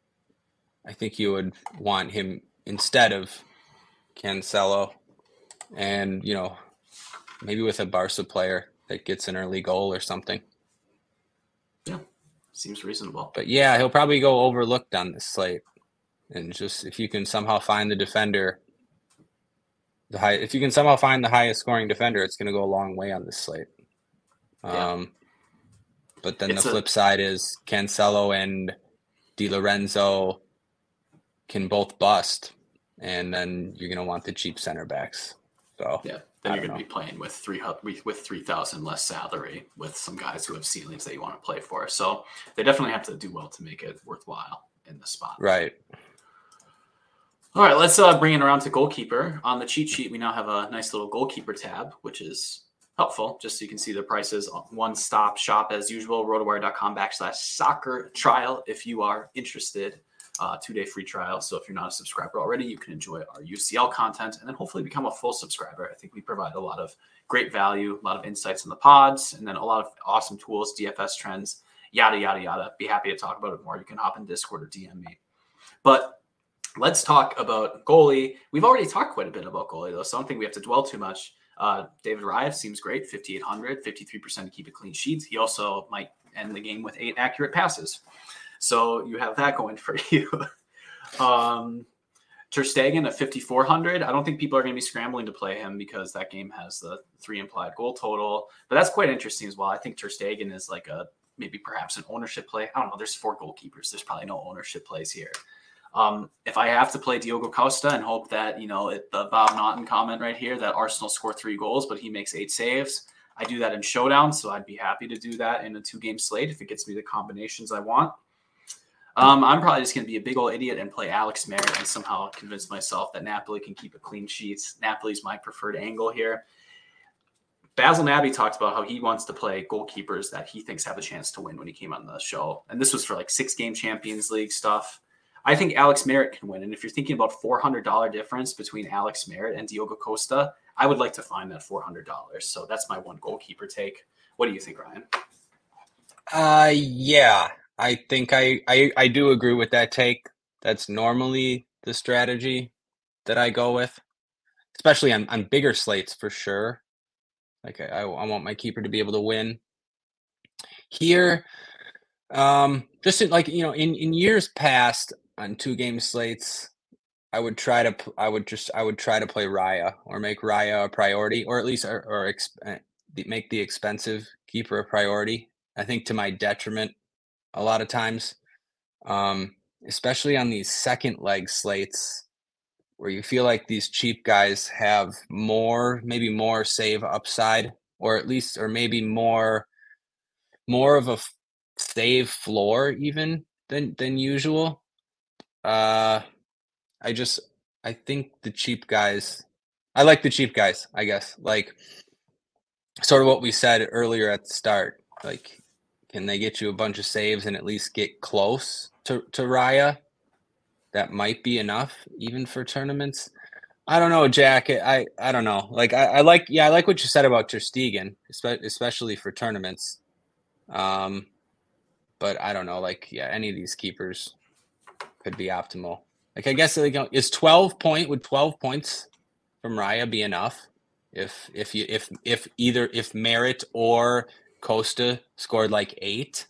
I think you would want him instead of Cancelo. And, you know, maybe with a Barca player that gets an early goal or something. Yeah, seems reasonable. But yeah, he'll probably go overlooked on this slate. And just if you can somehow find the defender, the high, if you can somehow find the highest scoring defender, it's going to go a long way on this slate. Yeah. Um, but then It's the a- flip side is Cancelo and Di Lorenzo can both bust, and then you're going to want the cheap center backs. So Yeah, I then you're don't going to be playing with three hu- with three thousand less salary with some guys who have ceilings that you want to play for. So they definitely have to do well to make it worthwhile in the spot. Right. All right, let's uh, bring it around to goalkeeper. On the cheat sheet, we now have a nice little goalkeeper tab, which is helpful, just so you can see the prices. One-stop shop as usual, rotowire.com backslash soccer trial if you are interested. Uh, two-day free trial. So if you're not a subscriber already, you can enjoy our U C L content and then hopefully become a full subscriber. I think we provide a lot of great value, a lot of insights in the pods, and then a lot of awesome tools, D F S trends, yada, yada, yada. Be happy to talk about it more. You can hop in Discord or D M me. But let's talk about goalie. We've already talked quite a bit about goalie, though, so I don't think we have to dwell too much. Uh, David Raya seems great, fifty-eight hundred, fifty-three percent to keep it clean sheets. He also might end the game with eight accurate passes. So you have that going for you. um, Ter Stegen at fifty-four hundred. I don't think people are going to be scrambling to play him because that game has the three implied goal total. But that's quite interesting as well. I think Ter Stegen is like a maybe perhaps an ownership play. I don't know. There's four goalkeepers. There's probably no ownership plays here. Um, if I have to play Diogo Costa and hope that, you know, it, the Bob Naughton comment right here that Arsenal score three goals, but he makes eight saves, I do that in showdown. So I'd be happy to do that in a two game slate if it gets me the combinations I want. Um, I'm probably just going to be a big old idiot and play Alex Merritt and somehow convince myself that Napoli can keep a clean sheet. Napoli's my preferred angle here. Basil Naby talked about how he wants to play goalkeepers that he thinks have a chance to win when he came on the show. And this was for like six game Champions League stuff. I think Alex Merritt can win. And if you're thinking about four hundred dollars difference between Alex Merritt and Diogo Costa, I would like to find that four hundred dollars. So that's my one goalkeeper take. What do you think, Ryan? Uh, yeah, I think I, I, I do agree with that take. That's normally the strategy that I go with, especially on, on bigger slates for sure. Like I, I want my keeper to be able to win. Here, um, just in, like, you know, in, in years past on two game slates, I would try to, I would just, I would try to play Raya or make Raya a priority, or at least, or, or exp- make the expensive keeper a priority. I think to my detriment a lot of times, um, especially on these second leg slates where you feel like these cheap guys have more, maybe more save upside, or at least, or maybe more, more of a f- save floor even than, than usual. Uh, I just, I think the cheap guys, I like the cheap guys, I guess, like sort of what we said earlier at the start, like, can they get you a bunch of saves and at least get close to, to Raya? That might be enough even for tournaments. I don't know, Jack. I, I don't know. Like, I, I like, yeah, I like what you said about Ter Stegen, especially for tournaments. Um, but I don't know, like, yeah, any of these keepers could be optimal. Like, I guess, like, is twelve point, would twelve points from Raya be enough? If, if you, if, if either, if Merritt or Costa scored like eight,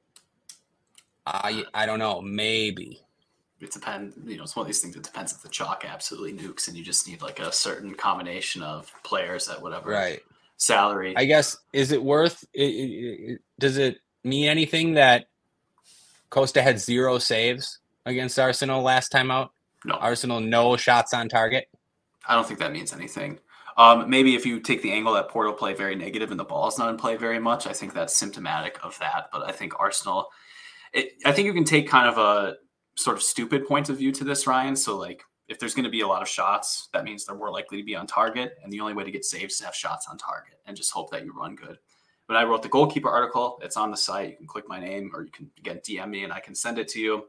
I, I don't know, maybe. It depends, you know, it's one of these things that depends if the chalk absolutely nukes and you just need like a certain combination of players at whatever right. salary. I guess, is it worth, it, it, it, does it mean anything that Costa had zero saves against Arsenal last time out? No. Arsenal, no shots on target? I don't think that means anything. Um, maybe if you take the angle that Porto play very negative and the ball is not in play very much, I think that's symptomatic of that. But I think Arsenal, it, I think you can take kind of a sort of stupid point of view to this, Ryan. So like, if there's going to be a lot of shots, that means they're more likely to be on target. And the only way to get saves is to have shots on target and just hope that you run good. But I wrote the goalkeeper article. It's on the site. You can click my name, or you can again D M me and I can send it to you.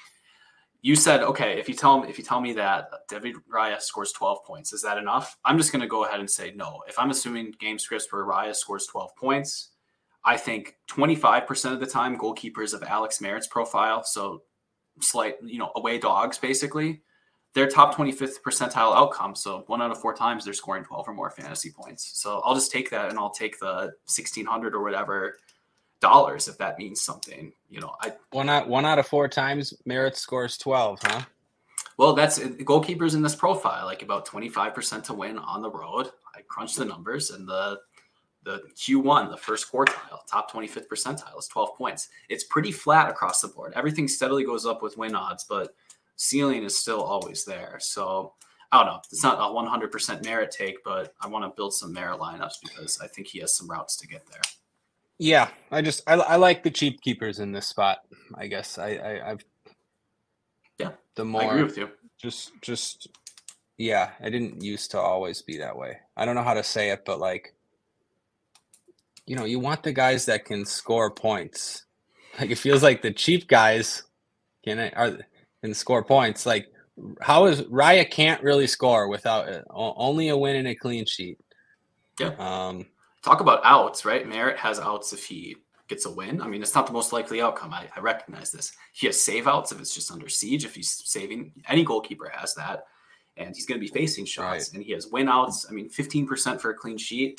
You said, okay, if you tell me if you tell me that David Raya scores twelve points, is that enough? I'm just going to go ahead and say no. If I'm assuming game scripts where Raya scores twelve points, I think twenty-five percent of the time goalkeepers of Alex Merritt's profile, so slight, you know, away dogs basically, their top twenty-fifth percentile outcome. So one out of four times they're scoring twelve or more fantasy points. So I'll just take that and I'll take the sixteen hundred or whatever dollars if that means something. You know, I one out one out of four times Merritt scores twelve, huh? Well, that's goalkeepers in this profile, like about twenty-five percent to win on the road. I crunched the numbers, and the the Q one, the first quartile, top twenty-fifth percentile is twelve points. It's pretty flat across the board. Everything steadily goes up with win odds, but ceiling is still always there. So I don't know. It's not a one hundred percent Merritt take, but I want to build some Merritt lineups because I think he has some routes to get there. Yeah, I just I, I like the cheap keepers in this spot. I guess I, I I've yeah. The more I agree with you. Just just yeah, I didn't used to always be that way. I don't know how to say it, but like, you know, you want the guys that can score points. Like it feels like the cheap guys can are can score points. Like how is Raya can't really score without it. Only a win and a clean sheet. Yeah. Um. Talk about outs, right? Merritt has outs if he gets a win. I mean, it's not the most likely outcome. I, I recognize this. He has save outs if it's just under siege. If he's saving, any goalkeeper has that. And he's going to be facing shots. Right. And he has win outs. I mean, fifteen percent for a clean sheet.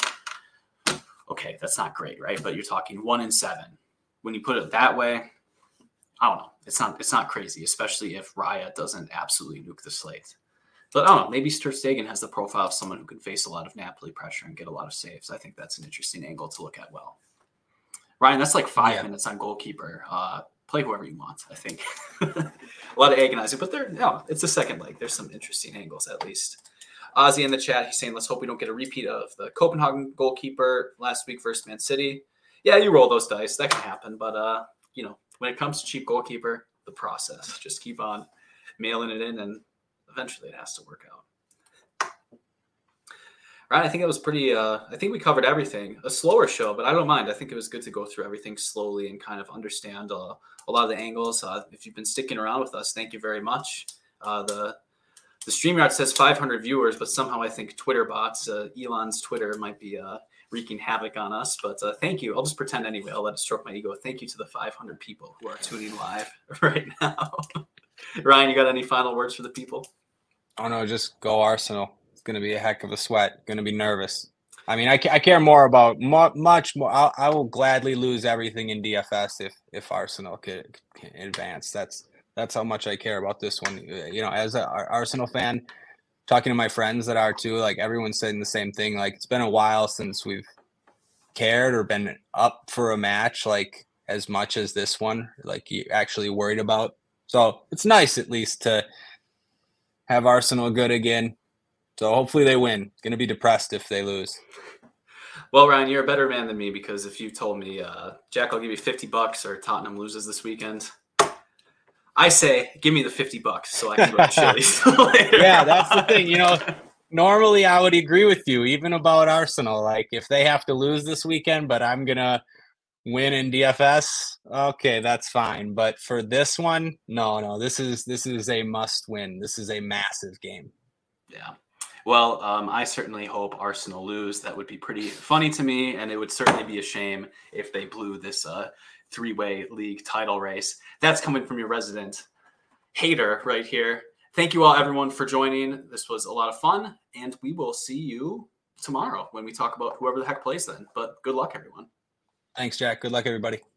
Okay, that's not great, right? But you're talking one in seven. When you put it that way, I don't know. It's not it's not crazy, especially if Raya doesn't absolutely nuke the slate. But I don't know, maybe Ter Stegen has the profile of someone who can face a lot of Napoli pressure and get a lot of saves. I think that's an interesting angle to look at well. Ryan, that's like five yeah. minutes on goalkeeper. Uh, play whoever you want, I think. A lot of agonizing, but there, no, it's the second leg. There's some interesting angles at least. Ozzy in the chat, he's saying, let's hope we don't get a repeat of the Copenhagen goalkeeper last week versus Man City. Yeah, you roll those dice. That can happen. But, uh, you know, when it comes to cheap goalkeeper, the process. Just keep on mailing it in and eventually it has to work out. Right, I think it was pretty, uh, I think we covered everything. A slower show, but I don't mind. I think it was good to go through everything slowly and kind of understand uh, a lot of the angles. Uh, if you've been sticking around with us, thank you very much. Uh, the the StreamYard says five hundred viewers, but somehow I think Twitter bots, uh, Elon's Twitter might be uh, wreaking havoc on us. But uh, thank you. I'll just pretend anyway. I'll let it stroke my ego. Thank you to the five hundred people who are tuning live right now. Ryan, you got any final words for the people? Oh, no, just go Arsenal. It's going to be a heck of a sweat. Going to be nervous. I mean, I, I care more about mu- much more. I'll, I will gladly lose everything in D F S if if Arsenal can, can advance. That's that's how much I care about this one. You know, as an Arsenal fan, talking to my friends that are too, like everyone's saying the same thing. Like it's been a while since we've cared or been up for a match like as much as this one. Like you actually worried about. So it's nice at least to have Arsenal good again. So hopefully they win. Going to be depressed if they lose. Well, Ryan, you're a better man than me because if you told me, uh, Jack, I'll give you fifty bucks or Tottenham loses this weekend, I say, give me the fifty bucks so I can go to Chili's later. Yeah, that's the thing. You know, normally I would agree with you, even about Arsenal. Like if they have to lose this weekend, but I'm going to win in D F S, okay, that's fine. But for this one, no, no, this is this is a must win. This is a massive game. Yeah. Well, um, I certainly hope Arsenal lose. That would be pretty funny to me, and it would certainly be a shame if they blew this uh, three-way league title race. That's coming from your resident hater right here. Thank you all, everyone, for joining. This was a lot of fun, and we will see you tomorrow when we talk about whoever the heck plays then. But good luck, everyone. Thanks, Jack. Good luck, everybody.